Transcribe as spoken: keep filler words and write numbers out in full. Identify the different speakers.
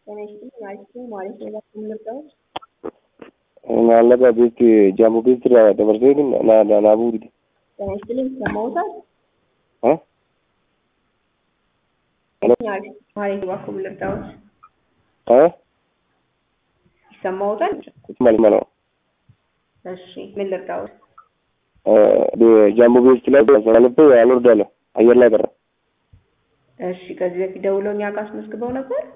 Speaker 1: Honestly, Martin Morris Mulberg.
Speaker 2: Nallaga bitti jamu bitti ra dabarsee na na na buudi.
Speaker 1: Honestly, Samosa.
Speaker 2: Ha?
Speaker 1: Martin Morris Mulberg.
Speaker 2: Ha?
Speaker 1: Samosa.
Speaker 2: mal malo.
Speaker 1: እሺ ምን ልርዳው?
Speaker 2: ጃምቦ ቤት ላይ ተሰልፈ ያለው ዳለ አየር ላይ ቀረ።
Speaker 1: እሺ ከዚህ በፊት ደውሎኛ ጋር አስመዝግበው ነበር?